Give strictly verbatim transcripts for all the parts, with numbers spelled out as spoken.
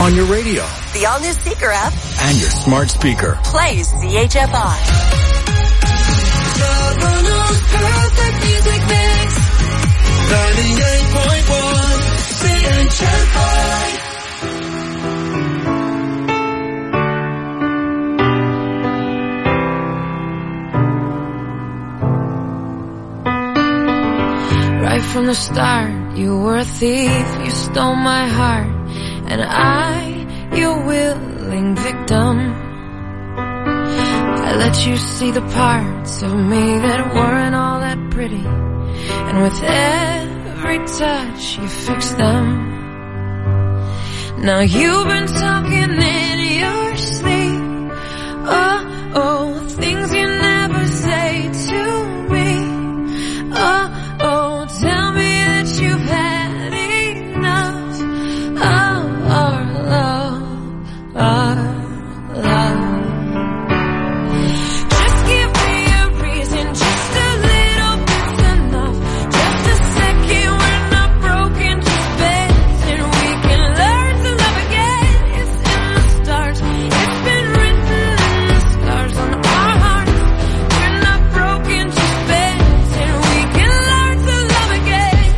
on your radio, the all-new Seeker app, and your smart speaker. Play C H F I. Toronto's perfect music mix. ninety-eight point one C H F I. Right from the start, you were a thief, you stole my heart, and I, your willing victim. I let you see the parts of me that weren't all that pretty, and with every touch you fixed them. Now you've been talking in your sleep, oh, oh, things you never say to me, oh, oh, tell me that you've had enough of our love, our love. Just give me a reason, just a little bit's enough. Just a second, we're not broken, just bends, and we can learn to love again. It's in the stars, it's been written in the scars on our hearts. We're not broken, just bends, and we can learn to love again.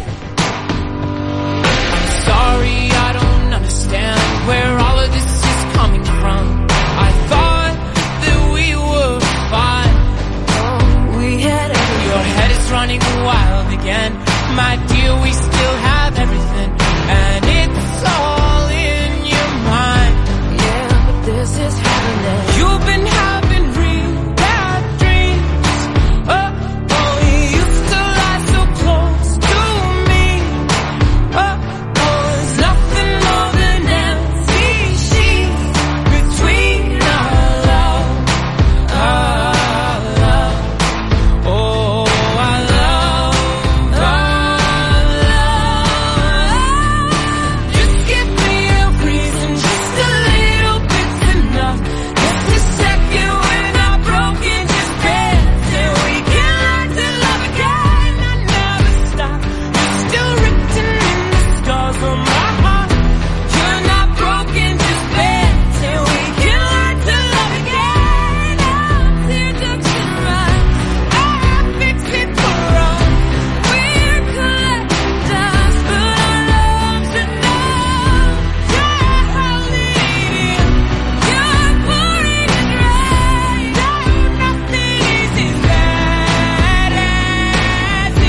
Sorry, I don't understand where all of this is coming from. I thought that we were fine. Oh, we had everything. Your head is running wild again. My dear, we still have everything, and it's all in your mind. Yeah, but this is happening. You've been having real bad dreams. Oh, oh, you used to lie so close to me. Oh, oh, there's nothing more than empty sheets between our love, our love. Oh, our love, our love. Just give me a reason, just a little bit's enough. Just a second, we're not broken, just dance, and we can learn to love again. I never stop. You're still written in the scars on my heart. You're not broken, just dance, and we can learn to love again. Our teardrops can rise, I'll fix it for us. We're collecting dust, but our love's enough. Yeah, I'll lead you. You're pouring it right. Oh, nothing is as bad as it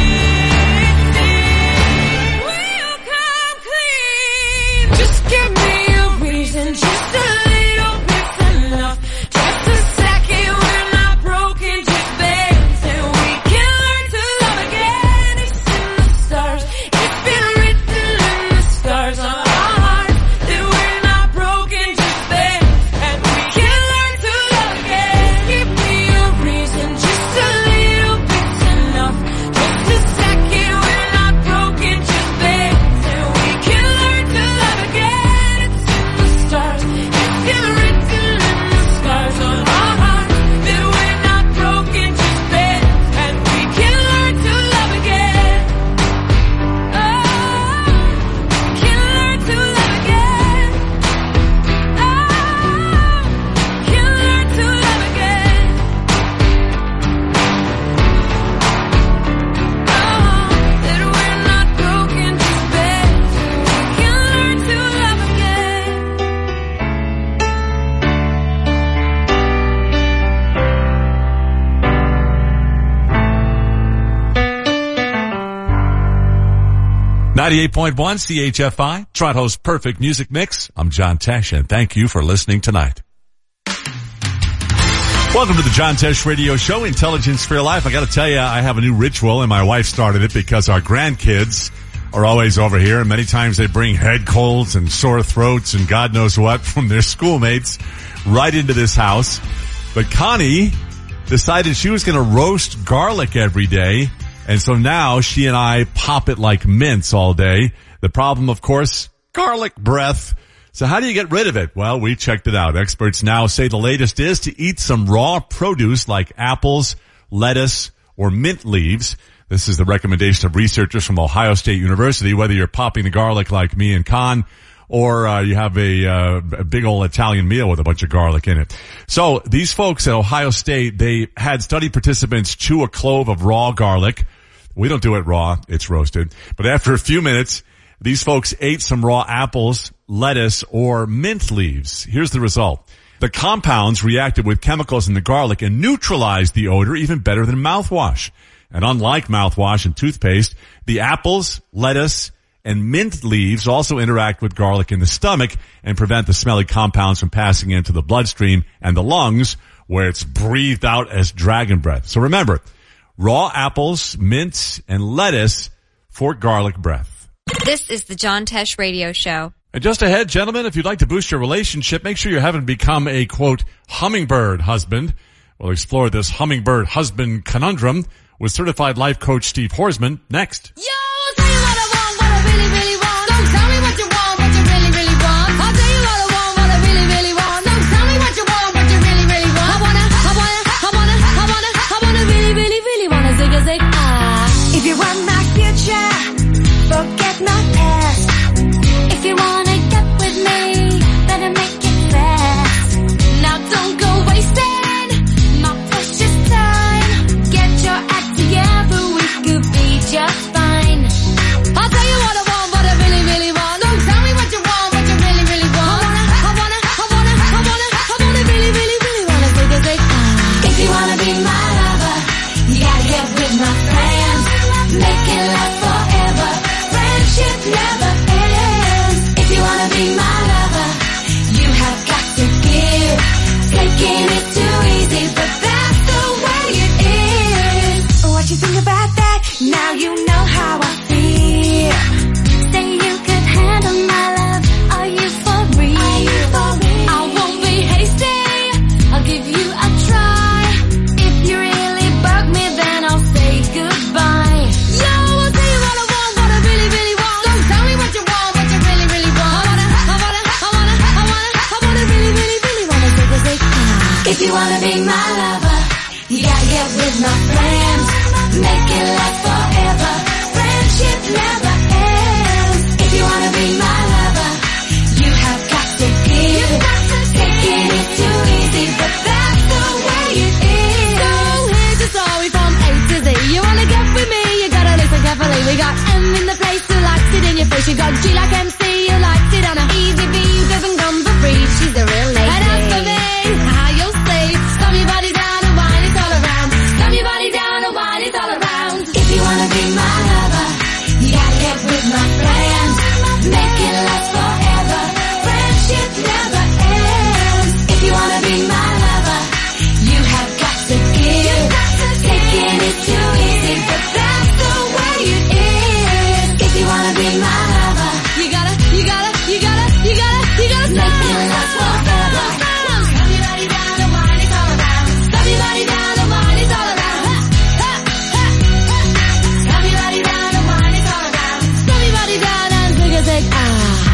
seems. We'll come clean. Just give me a reason, just a little bit's enough. Just a second, we're not broken, just dance, and we can learn to love again. It's in the stars, it's been written in the scars on our hearts that we're not broken, just dance, and we can learn to love again. Give me a reason, just a little bit's enough. Just a second, we're not broken, just dance, and we can learn to love again. It's in the stars, it's been written in the scars on our hearts that we're not broken, just dance, and we can learn to love again. Oh, can learn to love again. Oh, can learn to love again. Oh, that we're not broken, just dance, and we can learn to love again. ninety-eight point one C H F I, Toronto's perfect music mix. I'm John Tesh, and thank you for listening tonight. Welcome to the John Tesh Radio Show, Intelligence for Your Life. I got to tell you, I have a new ritual, and my wife started it because our grandkids are always over here, and many times they bring head colds and sore throats and God knows what from their schoolmates right into this house. But Connie decided she was going to roast garlic every day, and so now she and I pop it like mince all day. The problem, of course, garlic breath. So how do you get rid of it? Well, we checked it out. Experts now say the latest is to eat some raw produce like apples, lettuce, or mint leaves. This is the recommendation of researchers from Ohio State University. Whether you're popping the garlic like me and Con, or uh, you have a, uh, a big old Italian meal with a bunch of garlic in it. So these folks at Ohio State, they had study participants chew a clove of raw garlic. We don't do it raw. It's roasted. But after a few minutes, these folks ate some raw apples, lettuce, or mint leaves. Here's the result. The compounds reacted with chemicals in the garlic and neutralized the odor even better than mouthwash. And unlike mouthwash and toothpaste, the apples, lettuce, and mint leaves also interact with garlic in the stomach and prevent the smelly compounds from passing into the bloodstream and the lungs, where it's breathed out as dragon breath. So remember, raw apples, mint, and lettuce for garlic breath. This is the John Tesh Radio Show. And just ahead, gentlemen, if you'd like to boost your relationship, make sure you haven't become a, quote, hummingbird husband. We'll explore this hummingbird husband conundrum with certified life coach Steve Horsman next. Yo, I'll tell you what I want, what I really, really want. Don't tell me what you want, what you really, really want. I'll tell you what I want, what I really, really want. Don't tell me what you want, what you really, really want. I wanna, I wanna, I wanna, I wanna, I wanna really, really, really wanna zig a zig ah. If you want my future, forget my past. If you wanna get with me, better make it fast. Now don't go wasting my precious time. Get your act together, we could be just fine. I'll tell you what I want, what I really, really want. Don't tell me what you want, what you really, really want. I wanna, I wanna, I wanna, I wanna, I wanna really, really, really wanna zig a zig ah. If you wanna be my lover, you gotta get with my friends. Make it last forever. Friendship never ends. If you wanna be my lover, you have got to give. Taking it too easy, but that's the way it is. What you think about that? Now you know how I feel. Say you could handle my love. Are you for real? Are you for real? I won't be hasty, I'll give you a try. If you really bug me, then I'll say goodbye. Yo, I'll tell you what I want, what I really, really want. Don't tell me what you want, what you really, really want. I wanna, I wanna, I wanna, I wanna, I wanna really, really, really wanna zig a zig ah. If you wanna be my lover, you gotta get with my friends. Make it last forever. Friendship never ends. If you wanna be my lover, you have got to give. Taking it too easy, but that's the way it is. So here's the story from A to Z. You wanna get with me, you gotta listen carefully. We got M in the place who likes it in your face. You got G like M C who likes it on a easy V who doesn't come for free. She's a real lady. And as for me, how you'll say, slam your body down and wine it all around. Slam your body down and wine it all around. If you wanna be my lover, you gotta get with my friends. Make it last forever. Friendship never ends. If you wanna be my lover, you have got to give. Taking it too easy, but that's the way it is. If you wanna be my lover, You gotta, you gotta, you gotta, you gotta, you gotta make stop. it last forever. Slam your body down and wine it all around. Slam your body down and wine it all around. Ha, ha, ha, ha. Slam your body down and wine it all around. Slam your body down and zig a zig ah.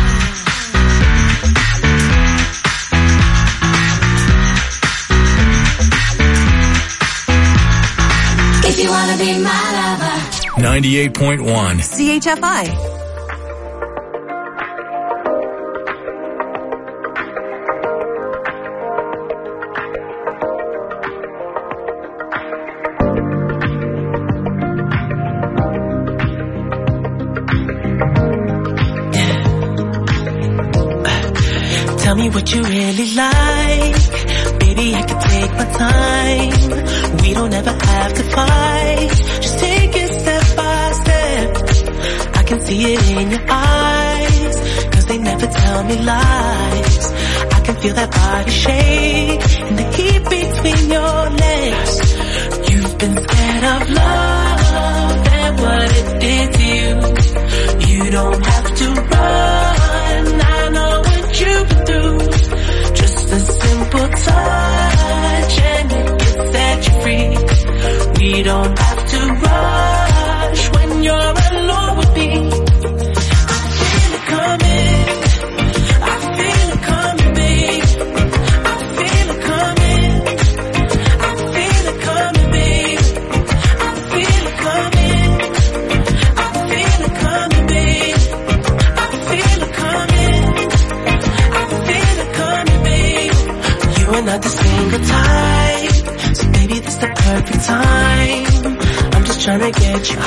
If you wanna be my lover. ninety-eight point one. C H F I. Tell me what you really like. Baby, I can take my time. We don't ever have to fight. Just take it step by step. I can see it in your eyes, 'cause they never tell me lies. I can feel that body shake and the heat between your legs. You've been scared of love and what it did to you. You don't have to run. I know what you've been through. Just a simple touch and it can set you free. We don't have to rush when you're alone with me. I feel it coming. I feel it coming, babe. I feel it coming. I feel it coming, babe. I feel it coming. I feel it coming, babe. I feel it coming.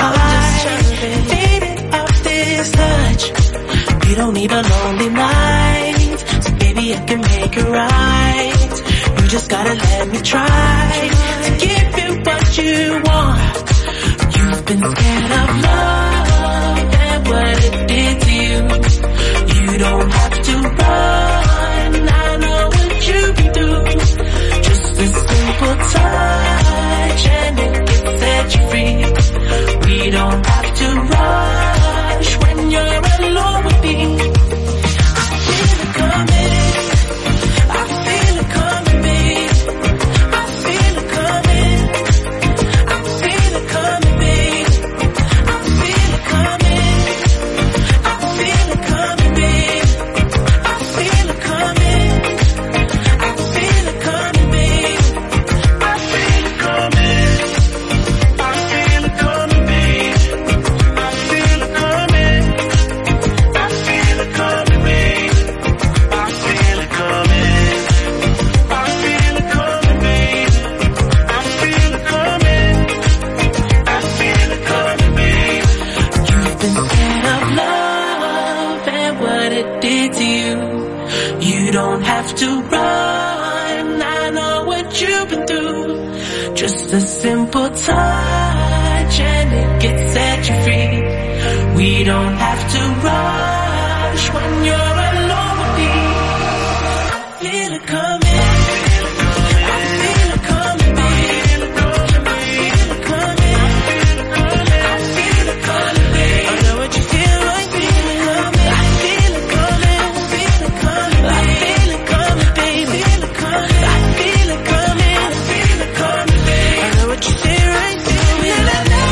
high. Faded off this touch. You don't need a lonely night. So baby, I can make it right. You just gotta let me try to give you what you want. You've been scared of love and what it did to you. You don't have to run. I know what you can do. Just a simple touch and it can set you free. We don't have to rush when you're alone with me. I feel it coming. I feel it coming, babe. I feel it coming. I feel it coming, babe. I feel it coming. I feel it coming, babe. I feel it coming. I feel it coming, babe. I feel it coming. I feel it coming, babe. I feel it coming. I feel it coming, babe. I feel it coming. I feel it coming, babe. I feel it coming. I feel it coming, babe. You've been scared of love and what it did to you. You don't have to run. I know what you've been through. Just a simple touch and it gets set you free. We don't have to rush when you're alone with me. I feel it coming. I feel it coming, babe. I feel it coming. I feel it coming, babe. I know what you feel like. I feel it coming. I feel it coming. I feel it coming, baby. I feel it coming. I feel it coming, babe. I know what you feel right. I feel it coming.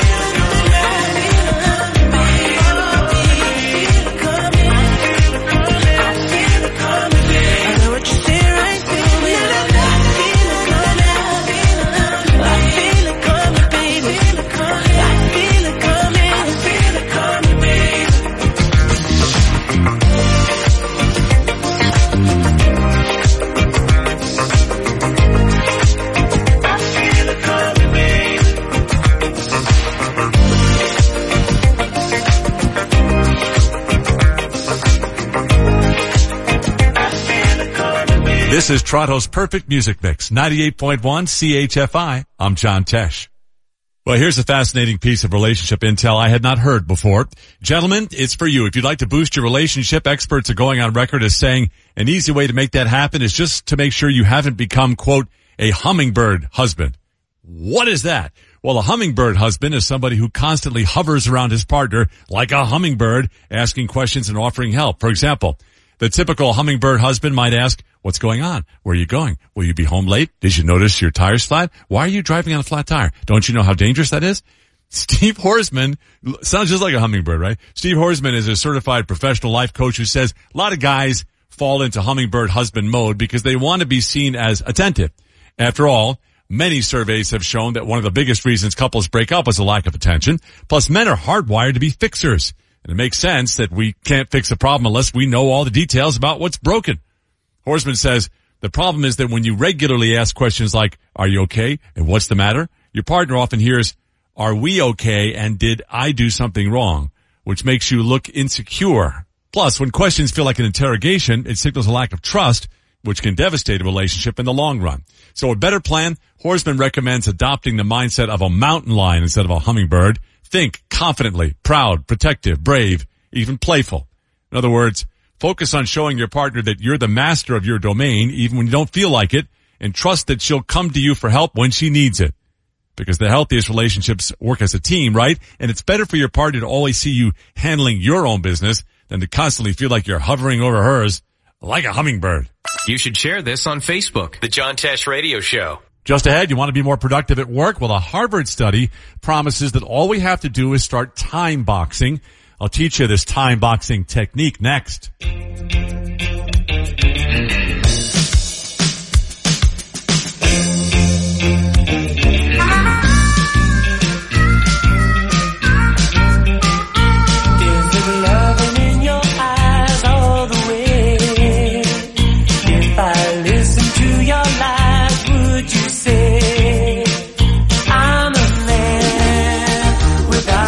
This is Toronto's Perfect Music Mix, ninety-eight point one C H F I. I'm John Tesh. Well, here's a fascinating piece of relationship intel I had not heard before. Gentlemen, it's for you. If you'd like to boost your relationship, experts are going on record as saying an easy way to make that happen is just to make sure you haven't become, quote, a hummingbird husband. What is that? Well, a hummingbird husband is somebody who constantly hovers around his partner like a hummingbird, asking questions and offering help. For example, the typical hummingbird husband might ask, what's going on? Where are you going? Will you be home late? Did you notice your tire's flat? Why are you driving on a flat tire? Don't you know how dangerous that is? Steve Horsman sounds just like a hummingbird, right? Steve Horsman is a certified professional life coach who says a lot of guys fall into hummingbird husband mode because they want to be seen as attentive. After all, many surveys have shown that one of the biggest reasons couples break up is a lack of attention. Plus, men are hardwired to be fixers. And it makes sense that we can't fix a problem unless we know all the details about what's broken. Horsman says, the problem is that when you regularly ask questions like, are you okay? And what's the matter? Your partner often hears, are we okay? And did I do something wrong? Which makes you look insecure. Plus, when questions feel like an interrogation, it signals a lack of trust, which can devastate a relationship in the long run. So a better plan, Horsman recommends adopting the mindset of a mountain lion instead of a hummingbird. Think confidently, proud, protective, brave, even playful. In other words, focus on showing your partner that you're the master of your domain, even when you don't feel like it, and trust that she'll come to you for help when she needs it. Because the healthiest relationships work as a team, right? And it's better for your partner to always see you handling your own business than to constantly feel like you're hovering over hers like a hummingbird. You should share this on Facebook, The John Tesh Radio Show. Just ahead, you want to be more productive at work? Well, a Harvard study promises that all we have to do is start time boxing. I'll teach you this time boxing technique next. Without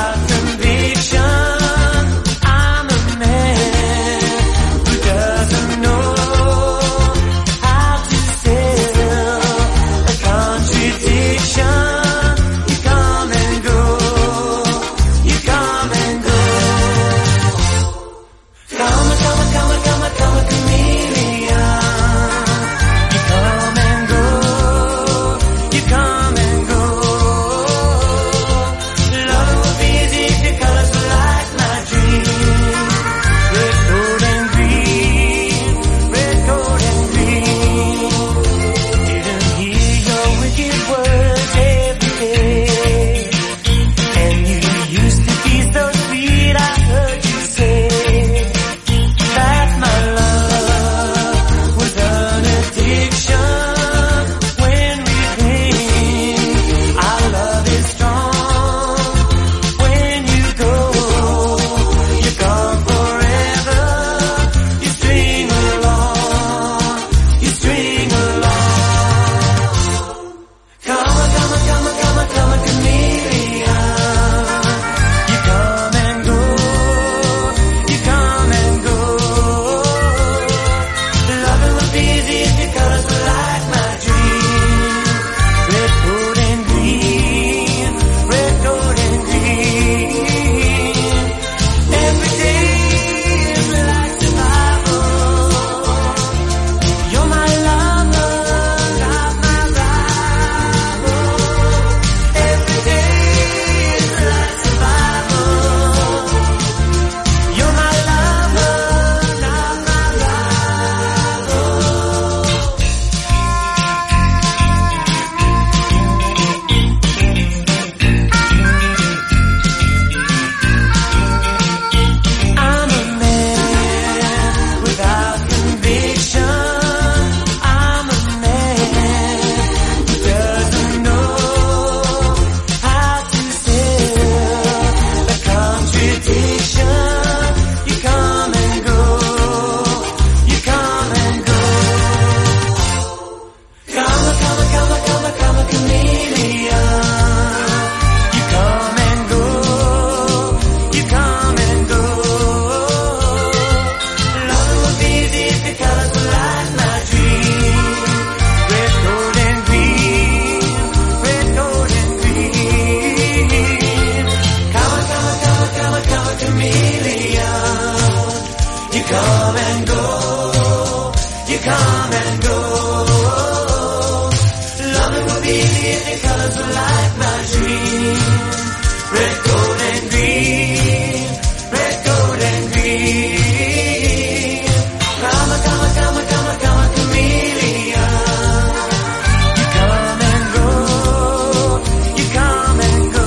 like my dream. Red, gold, and green. Red, gold, and green. Come a, come a, come a, come a, come a chameleon. You come and go. You come and go.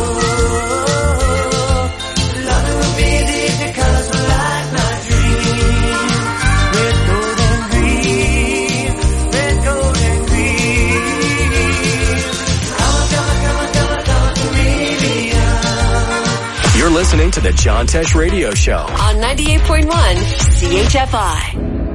Loving will be the colors like my dream. Red, gold, and green. Red, gold, and green. Come a, come a, come a, come a, come a chameleon. You're listening to the John Tesh Radio Show. On ninety-eight point one C H F I.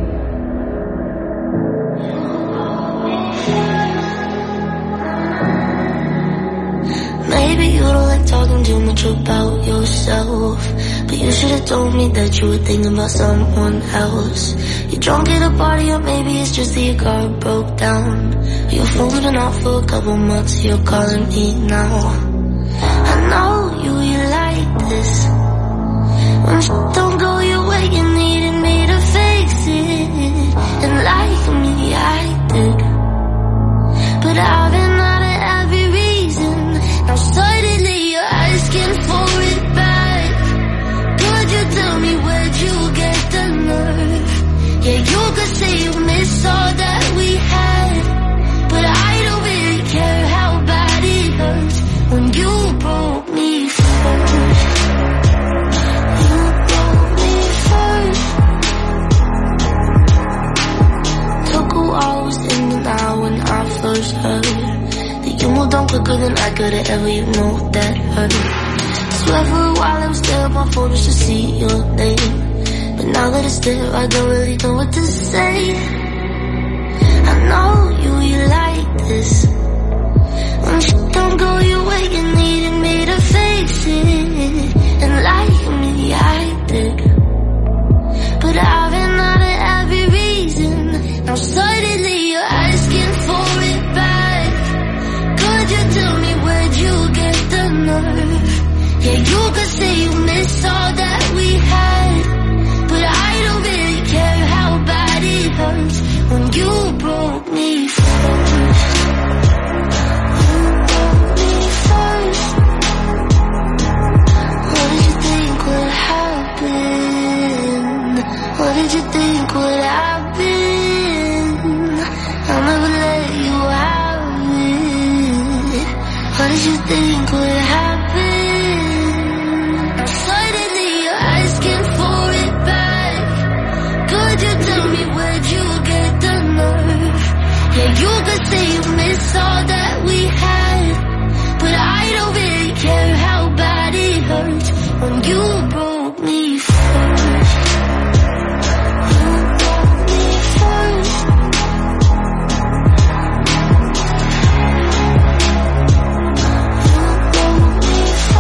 Maybe you don't like talking too much about yourself, but you should have told me that you were thinking about someone else. You're drunk at a party, or maybe it's just that your car broke down. You're holding out for a couple months, you're calling me now. I know you, you like this. When shit don't go your way, you needed me to fix it. And like me, I did. But I've been out of every reason. Now suddenly you're asking for it back. Could you tell me where'd you get the nerve? Yeah, you could say you miss all that we had, but I don't really care how bad it hurts when you broke me first. You broke me first. Took a while, was in the now when I first heard that you moved on quicker than I could've ever, you know that hurt. Swear for a while I was there on my phone just to see your name, but now that it's there I don't really know what to say. I know you, you like this. When shit don't go your way, you needed me to fix it. And like me, I did. But I've been out of every reason. Now suddenly you're asking for it back. Could you tell me where'd you get the nerve? Yeah, you could say you miss all that we had, but I don't really care how bad it hurts when you broke me first. You broke me first. What did you think would happen? What did you think would happen? I'll never let you have it. What did you think would happen? Suddenly you're asking for it back. Could you tell me where'd you get the nerve? Yeah, you could say you miss all that we had, but I don't really care how bad it hurts when you broke me first. You broke me first. You broke me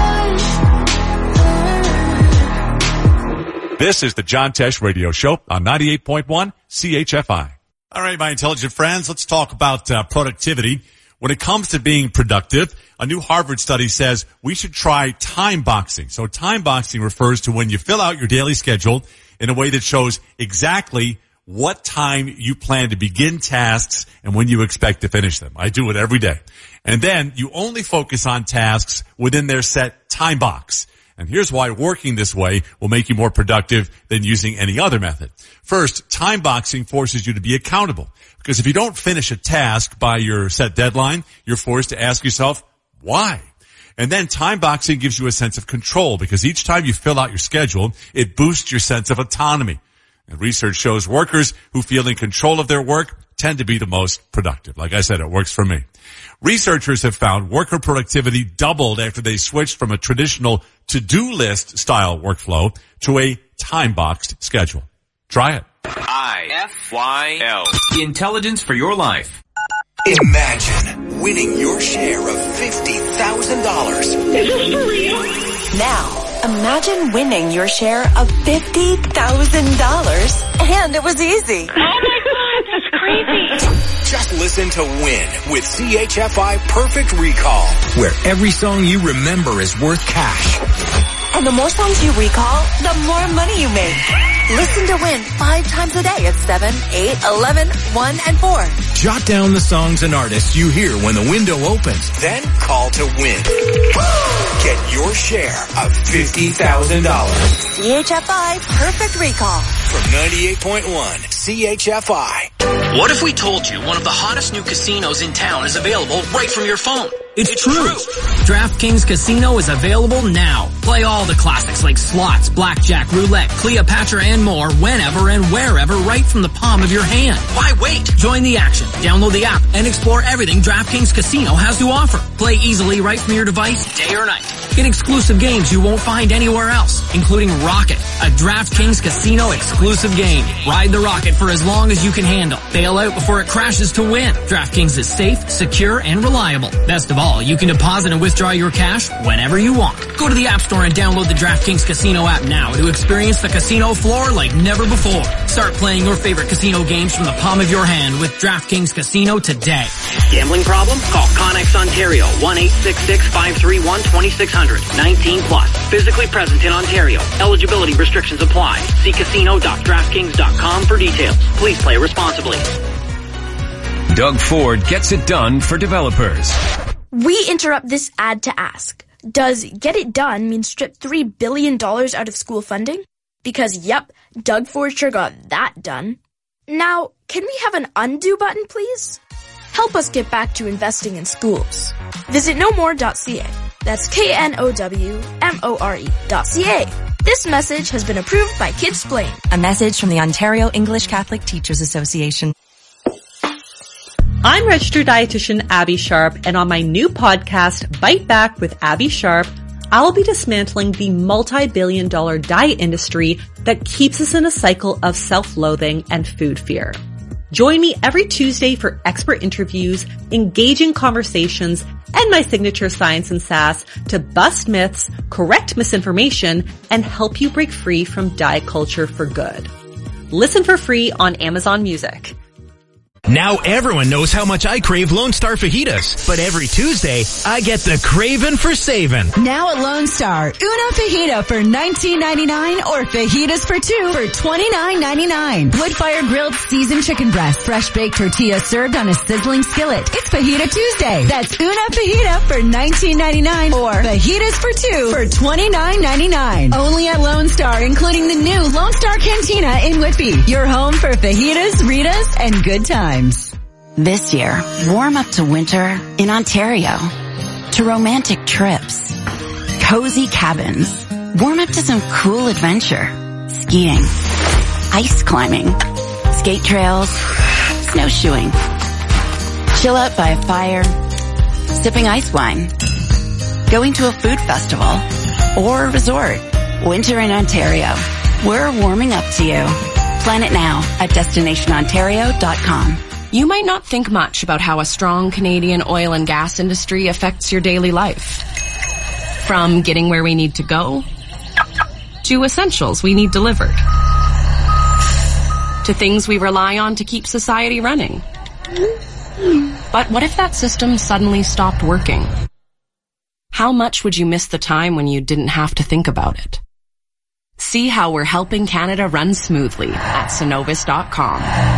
first. This is the John Tesh Radio Show on ninety-eight point one C H F I. All right, my intelligent friends, let's talk about uh, productivity. When it comes to being productive, a new Harvard study says we should try time boxing. So time boxing refers to when you fill out your daily schedule in a way that shows exactly what time you plan to begin tasks and when you expect to finish them. I do it every day. And then you only focus on tasks within their set time box. And here's why working this way will make you more productive than using any other method. First, time boxing forces you to be accountable. Because if you don't finish a task by your set deadline, you're forced to ask yourself, why? And then time boxing gives you a sense of control because each time you fill out your schedule, it boosts your sense of autonomy. And research shows workers who feel in control of their work tend to be the most productive. Like I said, it works for me. Researchers have found worker productivity doubled after they switched from a traditional to-do list style workflow to a time-boxed schedule. Try it. I F Y L. Intelligence for your life. Imagine winning your share of fifty thousand dollars. Is this for real? Now, imagine winning your share of fifty thousand dollars, and it was easy. Oh my God, that's crazy. Just listen to Win with C H F I Perfect Recall, where every song you remember is worth cash. And the more songs you recall, the more money you make. Listen to Win five times a day at seven, eight, eleven, one, and four. Jot down the songs and artists you hear when the window opens. Then call to win. Get your share of fifty thousand dollars. C H F I Perfect Recall. From ninety-eight point one C H F I. What if we told you one of the hottest new casinos in town is available right from your phone? It's, it's true. true. DraftKings Casino is available now. Play all the classics like slots, blackjack, roulette, Cleopatra, and more whenever and wherever right from the palm of your hand. Why wait? Join the action. Download the app and explore everything DraftKings Casino has to offer. Play easily right from your device, day or night. Get exclusive games you won't find anywhere else, including Rocket, a DraftKings Casino exclusive game. Ride the rocket for as long as you can handle. Bail out before it crashes to win. DraftKings is safe, secure, and reliable. Best of all, you can deposit and withdraw your cash whenever you want. Go to the App Store and download the DraftKings Casino app now to experience the casino floor like never before. Start playing your favorite casino games from the palm of your hand with DraftKings Casino today. Gambling problem? Call Connex Ontario, one eight six six, five three one, two six zero zero, nineteen plus. Physically present in Ontario. Eligibility restrictions apply. See casino dot draftkings dot com for details. Please play responsibly. Doug Ford gets it done for developers. We interrupt this ad to ask, does get it done mean strip three billion dollars out of school funding? Because yep, Doug Ford sure got that done. Now, can we have an undo button, please? Help us get back to investing in schools. Visit no more dot c a. That's K N O W M O R E dot C A. This message has been approved by Kidsplain. A message from the Ontario English Catholic Teachers Association. I'm registered dietitian Abby Sharp, and on my new podcast, Bite Back with Abby Sharp, I'll be dismantling the multi-billion dollar diet industry that keeps us in a cycle of self-loathing and food fear. Join me every Tuesday for expert interviews, engaging conversations, and my signature science and sass to bust myths, correct misinformation, and help you break free from diet culture for good. Listen for free on Amazon Music. Now everyone knows how much I crave Lone Star fajitas, but every Tuesday, I get the craving for saving. Now at Lone Star, una fajita for nineteen ninety-nine or fajitas for two for twenty-nine ninety-nine. Wood-fire grilled seasoned chicken breast, fresh baked tortilla served on a sizzling skillet. It's Fajita Tuesday. That's una fajita for nineteen ninety-nine or fajitas for two for twenty-nine ninety-nine. Only at Lone Star, including the new Lone Star Cantina in Whitby. Your home for fajitas, Ritas, and good times. This year, warm up to winter in Ontario. To romantic trips. Cozy cabins. Warm up to some cool adventure. Skiing. Ice climbing. Skate trails. Snowshoeing. Chill out by a fire. Sipping ice wine. Going to a food festival. Or a resort. Winter in Ontario. We're warming up to you. Plan it now at destination ontario dot com. You might not think much about how a strong Canadian oil and gas industry affects your daily life. From getting where we need to go, to essentials we need delivered, to things we rely on to keep society running. But what if that system suddenly stopped working? How much would you miss the time when you didn't have to think about it? See how we're helping Canada run smoothly at Cenovus dot com.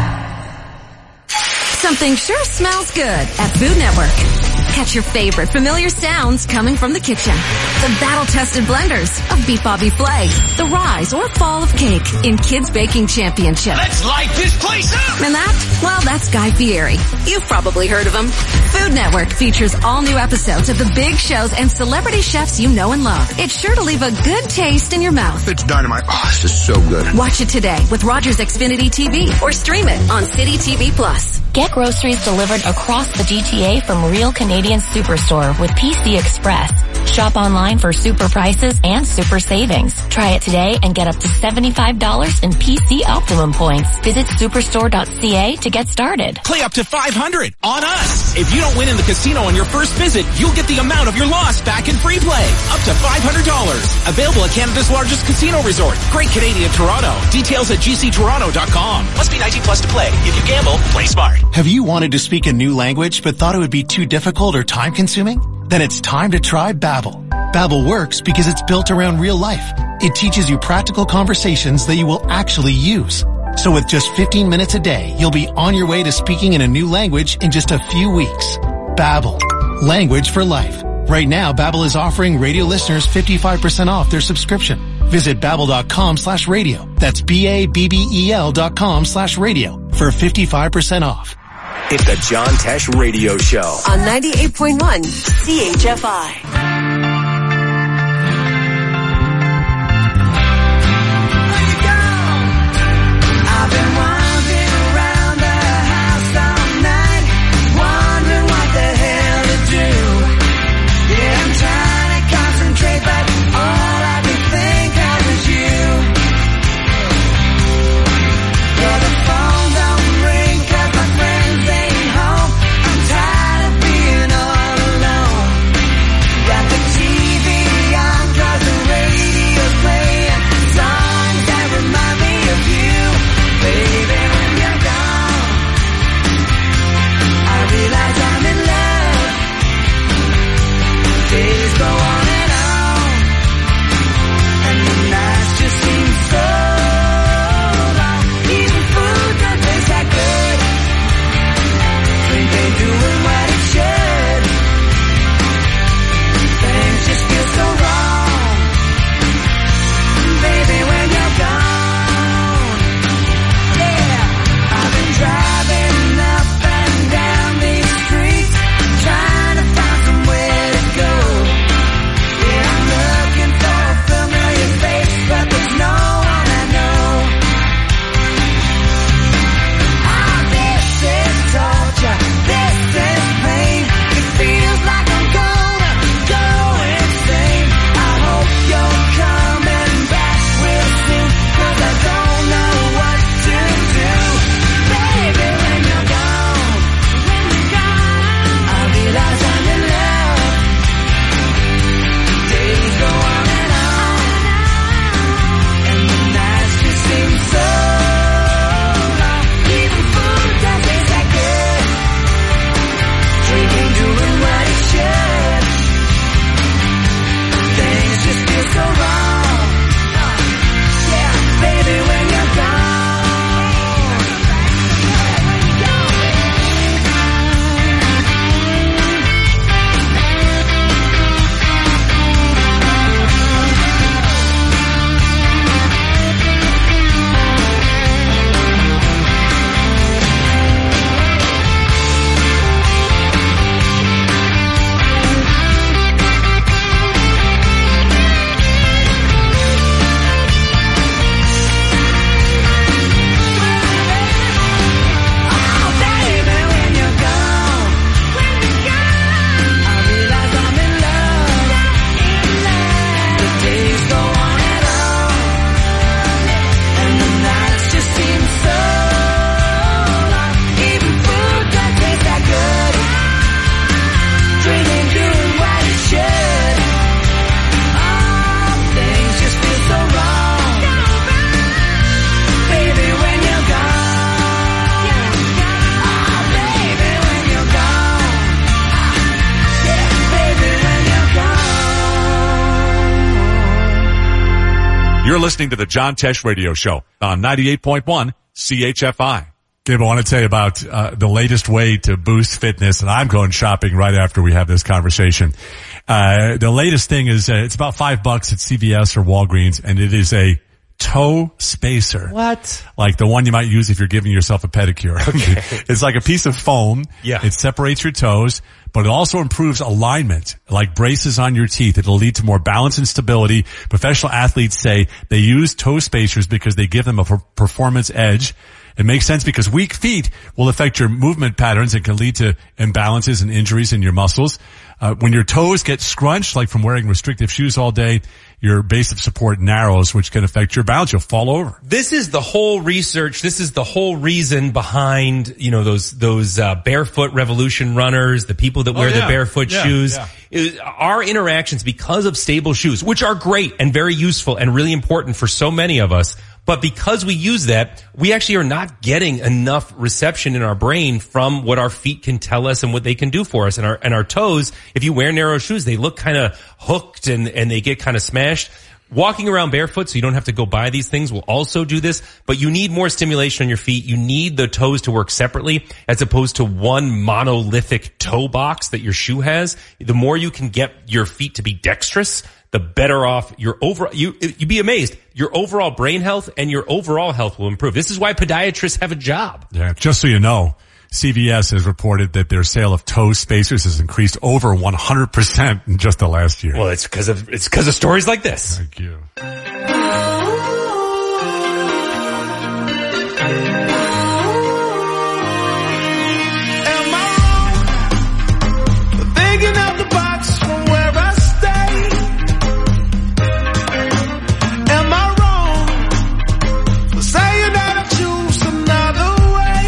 Something sure smells good at Food Network. Catch your favorite familiar sounds coming from the kitchen. The battle-tested blenders of Beef Bobby Flay, the rise or fall of cake in Kids Baking Championship. Let's light this place up! And that, well, that's Guy Fieri. You've probably heard of him. Food Network features all new episodes of the big shows and celebrity chefs you know and love. It's sure to leave a good taste in your mouth. It's dynamite. Oh, this is so good. Watch it today with Rogers Xfinity T V or stream it on City T V Plus. Get groceries delivered across the G T A from Real Canadian Superstore with P C Express. Shop online for super prices and super savings. Try it today and get up to seventy-five dollars in P C Optimum points. Visit superstore dot c a to get started. Play up to five hundred on us. If you don't win in the casino on your first visit, you'll get the amount of your loss back in free play. Up to five hundred dollars. Available at Canada's largest casino resort. Great Canadian Toronto. Details at g c toronto dot com. Must be nineteen plus to play. If you gamble, play smart. Have you wanted to speak a new language but thought it would be too difficult or time consuming? Then it's time to try Babbel. Babbel works because it's built around real life. It teaches you practical conversations that you will actually use. So with just fifteen minutes a day, you'll be on your way to speaking in a new language in just a few weeks. Babbel, language for life. Right now, Babbel is offering radio listeners fifty-five percent off their subscription. Visit babbel.com slash radio. That's B-A-B-B-E-L dot com slash radio for fifty-five percent off. It's the John Tesh Radio Show on ninety-eight point one C H F I. You're listening to the John Tesh Radio Show on ninety-eight point one C H F I. Gabe, I want to tell you about uh, the latest way to boost fitness, and I'm going shopping right after we have this conversation. Uh, the latest thing is uh, it's about five bucks at C V S or Walgreens, and it is a toe spacer. What? Like the one you might use if you're giving yourself a pedicure. Okay. It's like a piece of foam. Yeah. It separates your toes, but it also improves alignment, like braces on your teeth. It'll lead to more balance and stability. Professional athletes say they use toe spacers because they give them a performance edge. It makes sense because weak feet will affect your movement patterns and can lead to imbalances and injuries in your muscles. Uh, when your toes get scrunched, like from wearing restrictive shoes all day, your base of support narrows, which can affect your balance. You'll fall over. This is the whole research. This is the whole reason behind, you know, those, those, uh, barefoot revolution runners, the people that wear oh, yeah. the barefoot yeah, shoes. Yeah. It, our interactions, because of stable shoes, which are great and very useful and really important for so many of us, but because we use that, we actually are not getting enough reception in our brain from what our feet can tell us and what they can do for us. And our, and our toes, if you wear narrow shoes, they look kind of hooked and, and they get kind of smashed. Walking around barefoot so you don't have to go buy these things will also do this, but you need more stimulation on your feet. You need the toes to work separately as opposed to one monolithic toe box that your shoe has. The more you can get your feet to be dexterous, the better off your over, you, you'd be amazed. Your overall brain health and your overall health will improve. This is why podiatrists have a job. Yeah, just so you know, C V S has reported that their sale of toe spacers has increased over one hundred percent in just the last year. Well, it's because of, it's because of stories like this. Thank you. Thinking out the box from where I stay. Am I wrong for saying that I choose another way?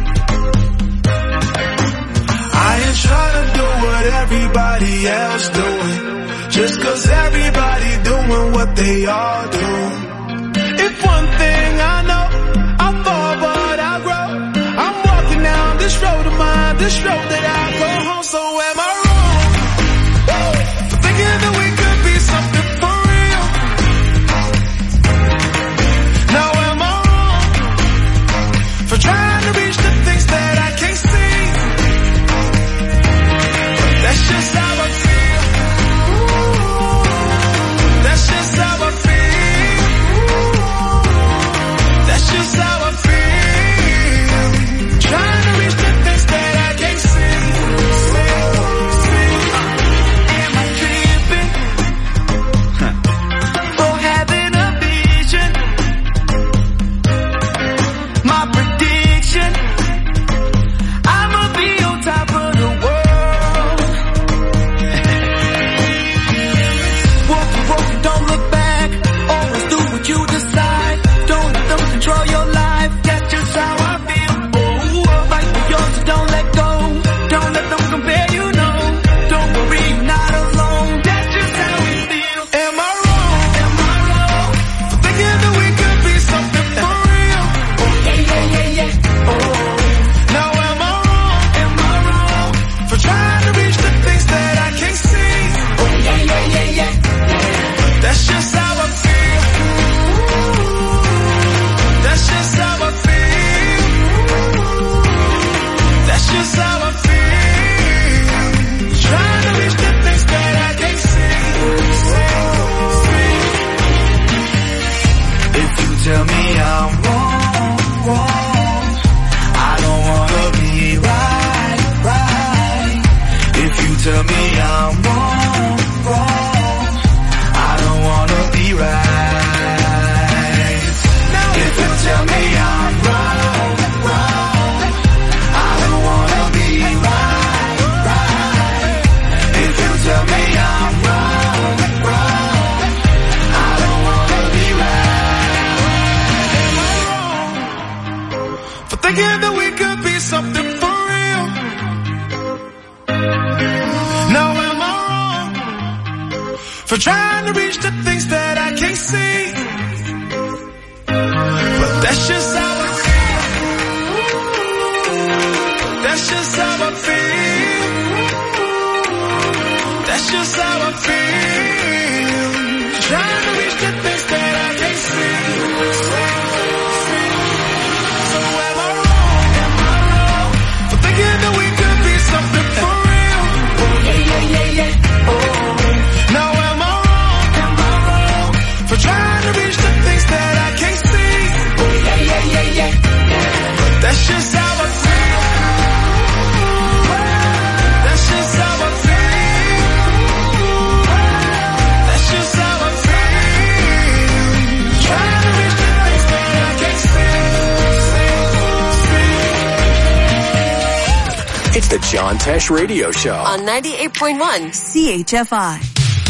I ain't trying to do what everybody else doing, just cause everybody doing what they all do. If one thing I know, I fall but I grow. I'm walking down this road of mine, this road that I go home. So am I wrong? Thinking that we could be something for real. Now am I wrong for trying to reach the things that I can't see? That's just how I feel. That's just how I feel. That's just how I feel. Trying to reach the things that I can't see. Am I tripping for having a vision? My prediction, I'ma be on top of the world. Walk, walk, don't look back. Always do what you decide. Don't let them control your life. That's just how I feel. Oh, fight for yours, so don't let go. Don't let them compare you, no. Don't worry, you're not alone. That's just how we feel. Am I wrong? Am I wrong for thinking that we could be something for real? Oh, yeah, yeah, yeah, yeah. Oh, now am I wrong? Am I wrong for trying to reach the things that I can't see? Oh, yeah, yeah, yeah, yeah. That's just how I feel. That's just how I feel. That's just how I feel. Trying to reach the things that I can't see. If you tell me I'm wrong, wrong, I don't wanna be right, right. If you tell me I'm wrong, wrong, I don't wanna be right. If you tell me I'm wrong, wrong, I don't wanna be right, right. If you tell me I'm wrong, wrong, I don't wanna be right. For thinking that we could be something for real. Now am I wrong for trying to reach the things that I can't see? But that's just how I feel. That's just how I feel. That's just how I feel. Trying to reach the things that I can't see. So am I wrong? Am I wrong for thinking that we could be something for real? Oh, yeah, yeah, yeah, yeah. Oh, now am I wrong? Am I wrong for trying to reach the things that I can't see? Oh, yeah, yeah, yeah, yeah. But that's just how I feel. That's just how I feel. That's just how I feel. Trying to reach the things that I can't see. It's the John Tesh Radio Show. On ninety-eight point one C H F I.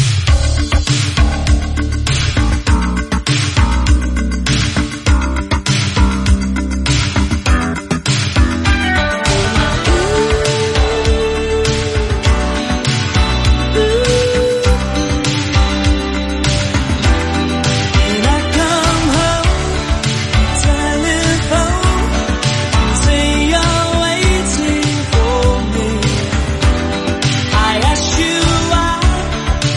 When I come home, telephone, say you're waiting for me. I ask you why,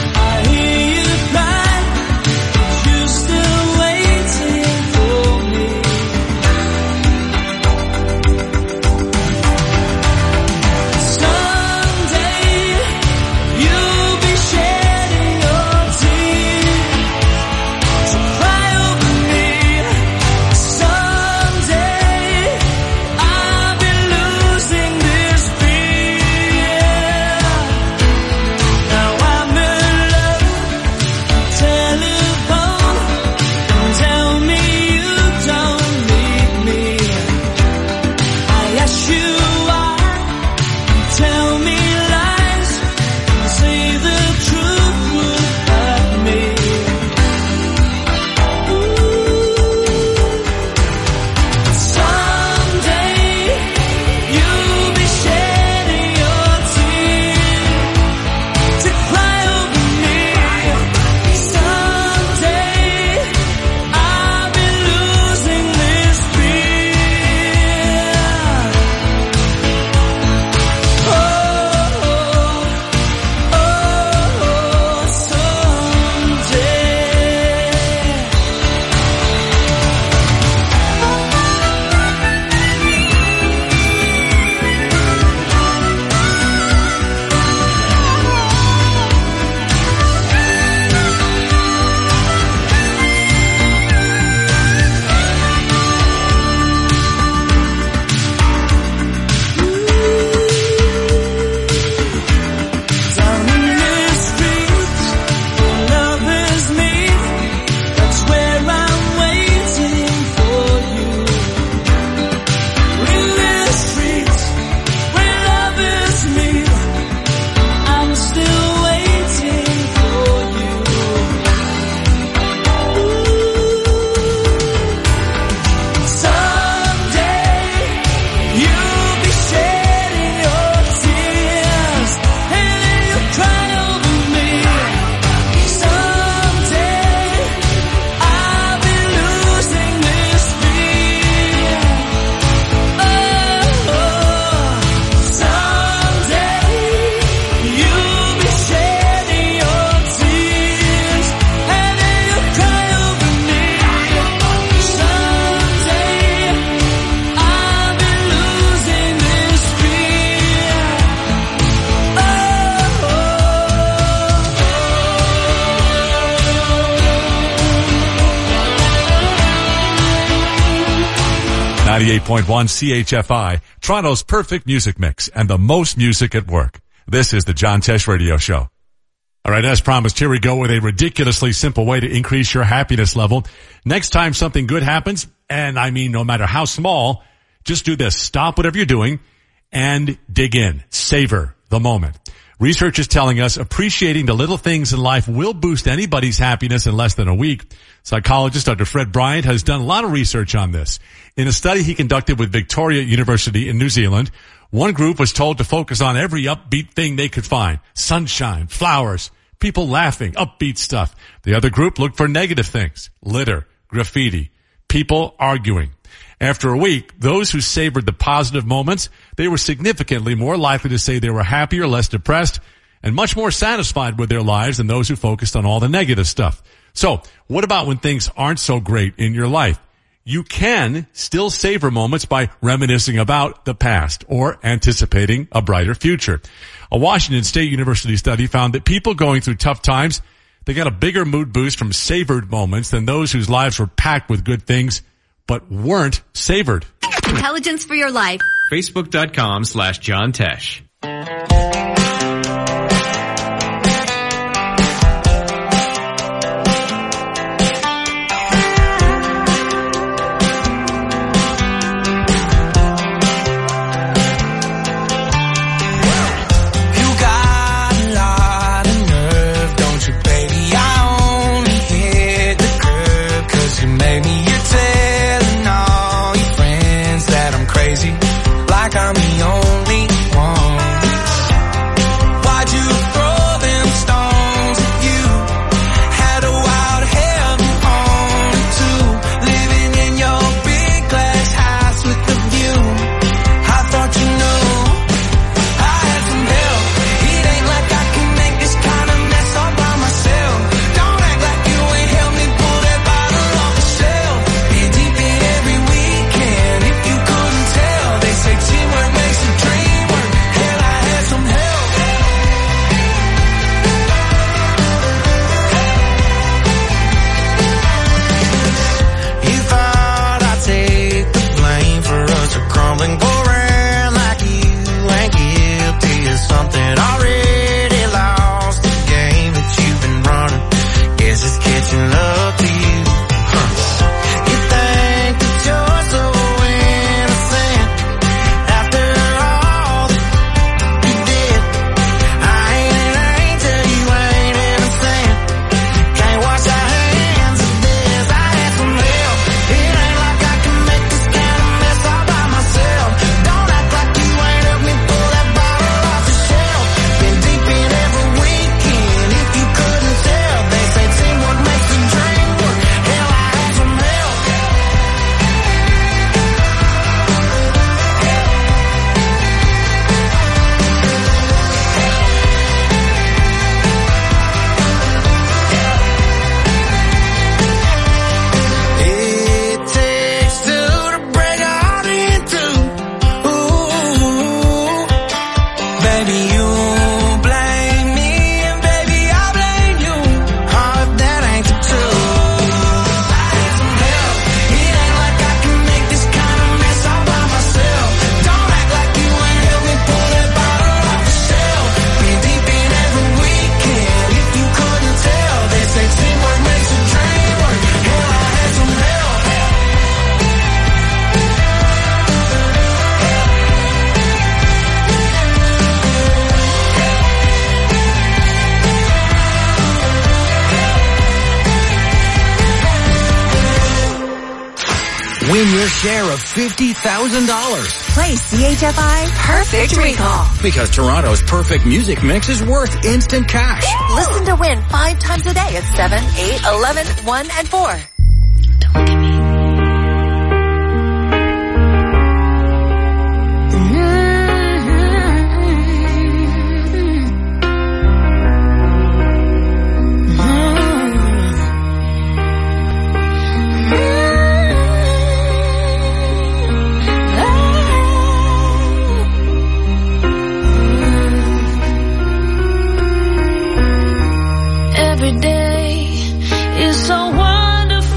ninety-eight point one C H F I, Toronto's perfect music mix and the most music at work. This is the John Tesh Radio Show. All right, as promised, here we go with a ridiculously simple way to increase your happiness level. Next time something good happens, and I mean no matter how small, just do this. Stop whatever you're doing and dig in. Savor the moment. Research is telling us appreciating the little things in life will boost anybody's happiness in less than a week. Psychologist Doctor Fred Bryant has done a lot of research on this. In a study he conducted with Victoria University in New Zealand, one group was told to focus on every upbeat thing they could find. Sunshine, flowers, people laughing, upbeat stuff. The other group looked for negative things. Litter, graffiti, people arguing. After a week, those who savored the positive moments, they were significantly more likely to say they were happier, less depressed, and much more satisfied with their lives than those who focused on all the negative stuff. So, what about when things aren't so great in your life? You can still savor moments by reminiscing about the past or anticipating a brighter future. A Washington State University study found that people going through tough times, they got a bigger mood boost from savored moments than those whose lives were packed with good things but weren't savored. Intelligence for your life. Facebook.com slash John Tesh. I'm the only Win your share of fifty thousand dollars. Play C H F I Perfect Recall. Because Toronto's perfect music mix is worth instant cash. Listen to win five times a day at seven, eight, eleven, one, and four. Every day is so wonderful.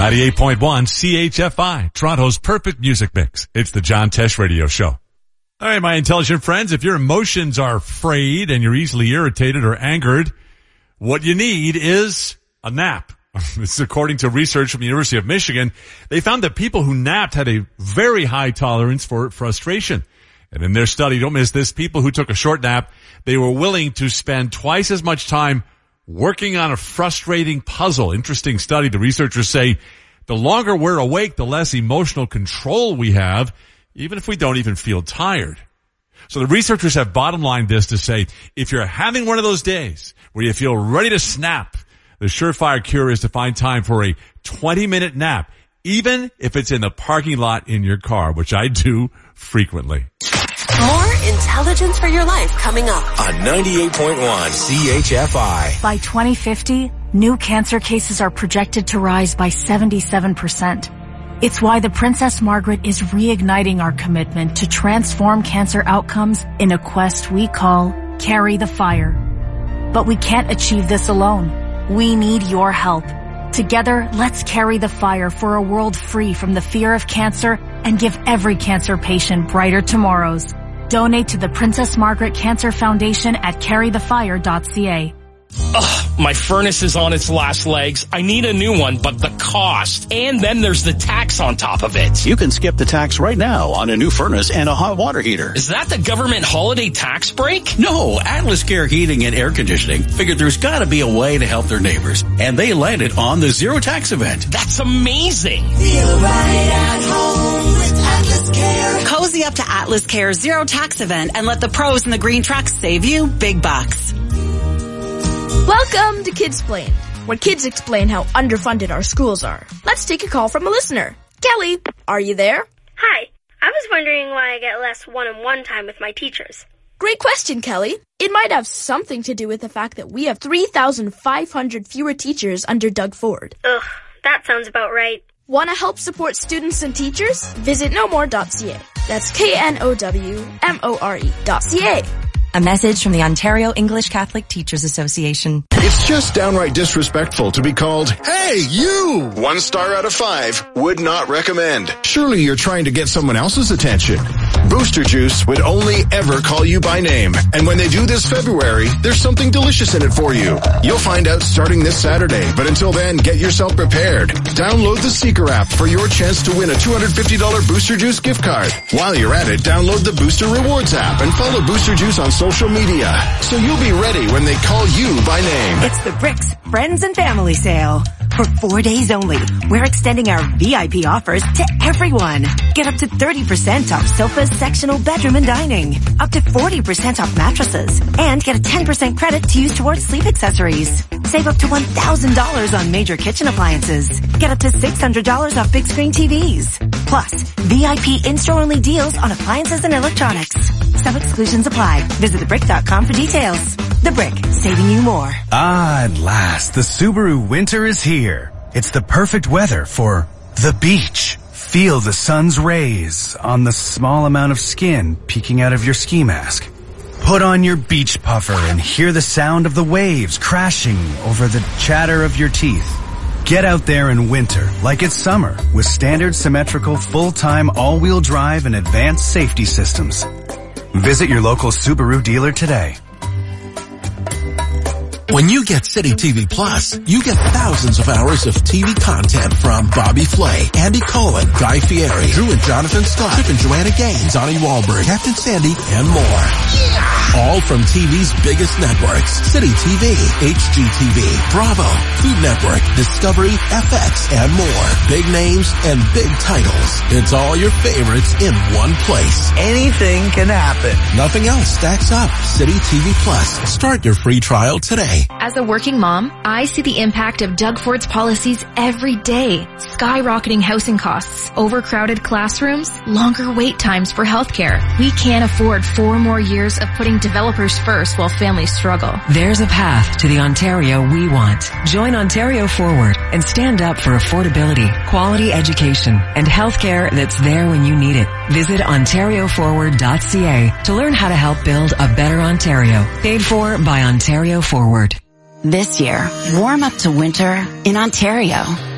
ninety-eight point one C H F I, Toronto's perfect music mix. It's the John Tesh Radio Show. All right, my intelligent friends, if your emotions are frayed and you're easily irritated or angered, what you need is a nap. This is according to research from the University of Michigan. They found that people who napped had a very high tolerance for frustration. And in their study, don't miss this, people who took a short nap, they were willing to spend twice as much time working on a frustrating puzzle. Interesting study. The researchers say the longer we're awake, the less emotional control we have, even if we don't even feel tired. So the researchers have bottom lined this to say, if you're having one of those days where you feel ready to snap, the surefire cure is to find time for a twenty minute nap, even if it's in the parking lot in your car, which I do frequently. More intelligence for your life coming up on ninety-eight point one C H F I. By twenty fifty, new cancer cases are projected to rise by seventy-seven percent. It's why the Princess Margaret is reigniting our commitment to transform cancer outcomes in a quest we call Carry the Fire. But we can't achieve this alone. We need your help. Together, let's carry the fire for a world free from the fear of cancer and give every cancer patient brighter tomorrows. Donate to the Princess Margaret Cancer Foundation at carry the fire dot c a. Ugh, my furnace is on its last legs. I need a new one, but the cost. And then there's the tax on top of it. You can skip the tax right now on a new furnace and a hot water heater. Is that the government holiday tax break? No, Atlas Care Heating and Air Conditioning figured there's gotta be a way to help their neighbors. And they landed on the zero tax event. That's amazing. Feel right at home with Atlas Care. Cozy up to Atlas Care's zero tax event and let the pros in the green trucks save you big bucks. Welcome to Kidsplained, where kids explain how underfunded our schools are. Let's take a call from a listener. Kelly, are you there? Hi. I was wondering why I get less one-on-one time with my teachers. Great question, Kelly. It might have something to do with the fact that we have three thousand five hundred fewer teachers under Doug Ford. Ugh, that sounds about right. Want to help support students and teachers? Visit no more dot c a. That's K N O W M O R E dot C A. A message from the Ontario English Catholic Teachers Association. It's just downright disrespectful to be called, hey, you! One star out of five, would not recommend. Surely you're trying to get someone else's attention. Booster Juice would only ever call you by name. And when they do this February, there's something delicious in it for you. You'll find out starting this Saturday, but until then, get yourself prepared. Download the Seeker app for your chance to win a two hundred fifty dollars Booster Juice gift card. While you're at it, download the Booster Rewards app and follow Booster Juice on social media, so you'll be ready when they call you by name. It's the Bricks Friends and Family Sale. For four days only, we're extending our V I P offers to everyone. Get up to thirty percent off sofas, sectional, bedroom, and dining. Up to forty percent off mattresses. And get a ten percent credit to use towards sleep accessories. Save up to one thousand dollars on major kitchen appliances. Get up to six hundred dollars off big screen T Vs. Plus, V I P in-store only deals on appliances and electronics. Some exclusions apply. Visit the brick dot com for details. The Brick, saving you more. Ah, at last, the Subaru winter is here. It's the perfect weather for the beach. Feel the sun's rays on the small amount of skin peeking out of your ski mask. Put on your beach puffer and hear the sound of the waves crashing over the chatter of your teeth. Get out there in winter like it's summer with standard symmetrical full-time all-wheel drive and advanced safety systems. Visit your local Subaru dealer today. When you get City T V Plus, you get thousands of hours of T V content from Bobby Flay, Andy Cohen, Guy Fieri, Drew and Jonathan Scott, Chip and Joanna Gaines, Donnie Wahlberg, Captain Sandy, and more. Yeah! All from T V's biggest networks. City T V, H G T V, Bravo, Food Network, Discovery, F X, and more. Big names and big titles. It's all your favorites in one place. Anything can happen. Nothing else stacks up. City T V Plus. Start your free trial today. As a working mom, I see the impact of Doug Ford's policies every day. Skyrocketing housing costs, overcrowded classrooms, longer wait times for healthcare. We can't afford four more years of putting developers first while families struggle. There's a path to the Ontario we want. Join Ontario Forward and stand up for affordability, quality education, and healthcare that's there when you need it. Visit ontario forward dot c a to learn how to help build a better Ontario. Paid for by Ontario Forward. This year, warm up to winter in Ontario.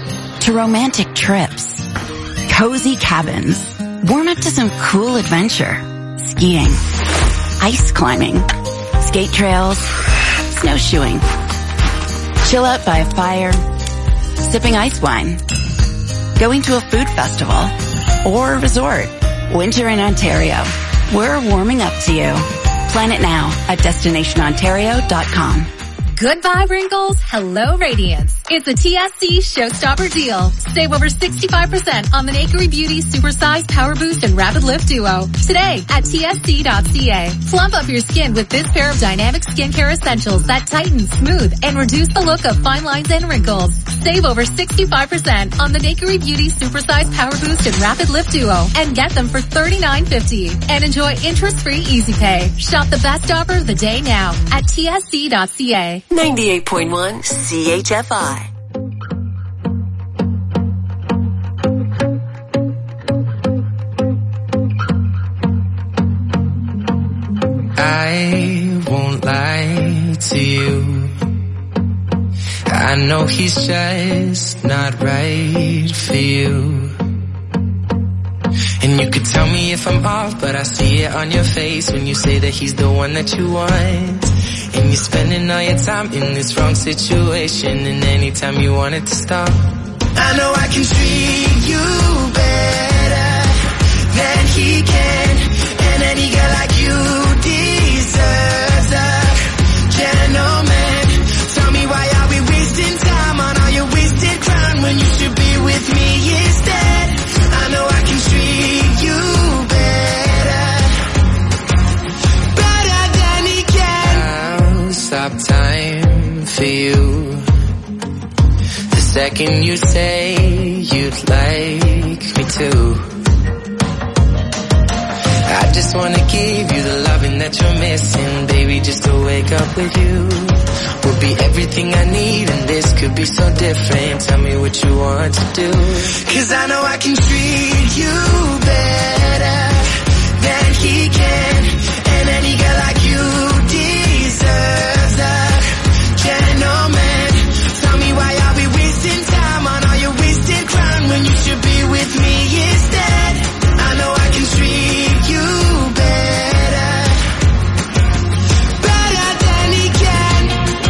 to romantic trips, cozy cabins, warm up to some cool adventure, skiing, ice climbing, skate trails, snowshoeing, chill out by a fire, sipping ice wine, going to a food festival, or a resort. Winter in Ontario. We're warming up to you. Plan it now at destination ontario dot com. Goodbye wrinkles, hello radiance. It's a T S C Showstopper deal. Save over sixty-five percent on the Nakery Beauty Supersize Power Boost and Rapid Lift Duo today at T S C dot C A. Plump up your skin with this pair of dynamic skincare essentials that tighten, smooth, and reduce the look of fine lines and wrinkles. Save over sixty-five percent on the Nakery Beauty Supersize Power Boost and Rapid Lift Duo and get them for thirty-nine fifty. And enjoy interest-free Easy Pay. Shop the best offer of the day now at T S C dot C A. ninety-eight point one C H F I. I won't lie to you. I know he's just not right for you. And you could tell me if I'm off, but I see it on your face when you say that he's the one that you want. And you're spending all your time in this wrong situation, and anytime you want it to stop, I know I can treat you better than he can. And any girl like you deserves a gentleman. Tell me why are we wasting time on all your wasted crown when you should be with me instead. I know I can treat you better, better than he can. I'll stop time for you the second you say you'd like me to. I just wanna give you the loving that you're missing, baby, just to wake up with you will be everything I need, and this could be so different. Tell me what you want to do, 'cause I know I can treat you better than he can. And any girl like you deserves a gentleman. Tell me why are we wasting time on all your wasted crown when you should be with me instead. I know I can treat you better, better than he can,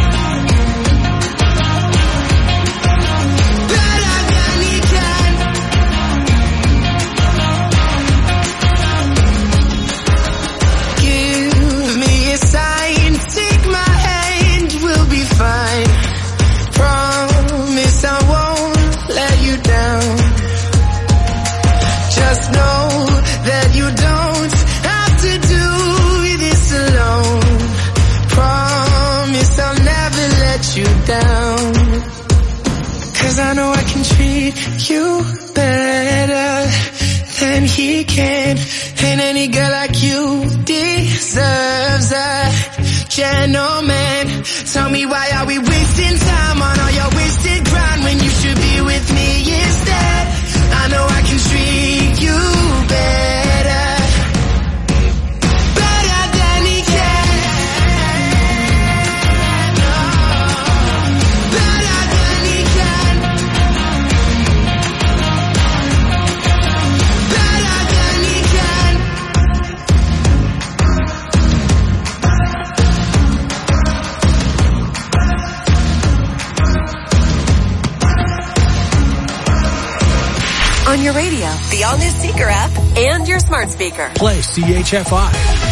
better than he can. Give me a sign, take my hand, we'll be fine. Promise I won't let you down. Just know that you don't have to do this alone. Promise I'll never let you down, 'cause I know I can treat you better than he can. And any girl like you deserves a gentleman. Tell me why are we wasting time on all your wasted ground when you should be with me instead. I know I can treat you better, better than he can, better than he can, better than he can. On your radio, the all-new Seeker app, and your smart speaker. Play C H F I.